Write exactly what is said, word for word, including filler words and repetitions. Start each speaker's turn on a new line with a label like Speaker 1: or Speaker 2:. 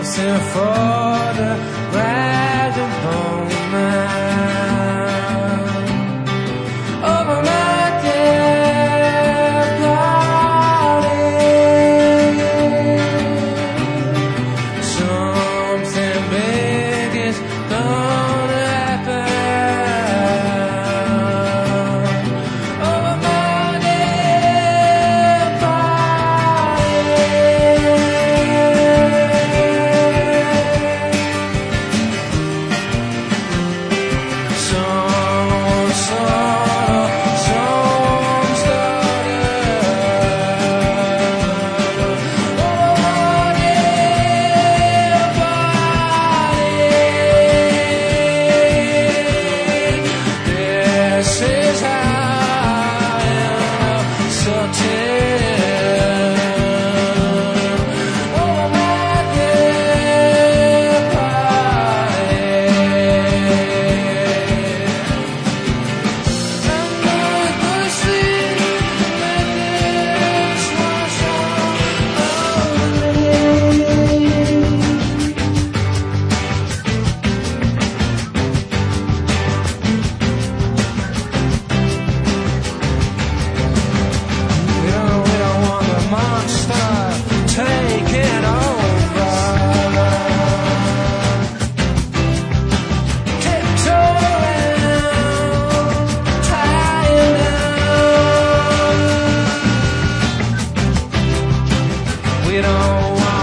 Speaker 1: racing for the rising moment over my dead body. Something big is gonna happen over my dead body. Someone, someone, someone started over my dead body. This is how I'm so over my dead body. I'm not gonna sleep when this was over me. We don't, we don't want the monster taking over. Tiptoeing, tying down. We don't want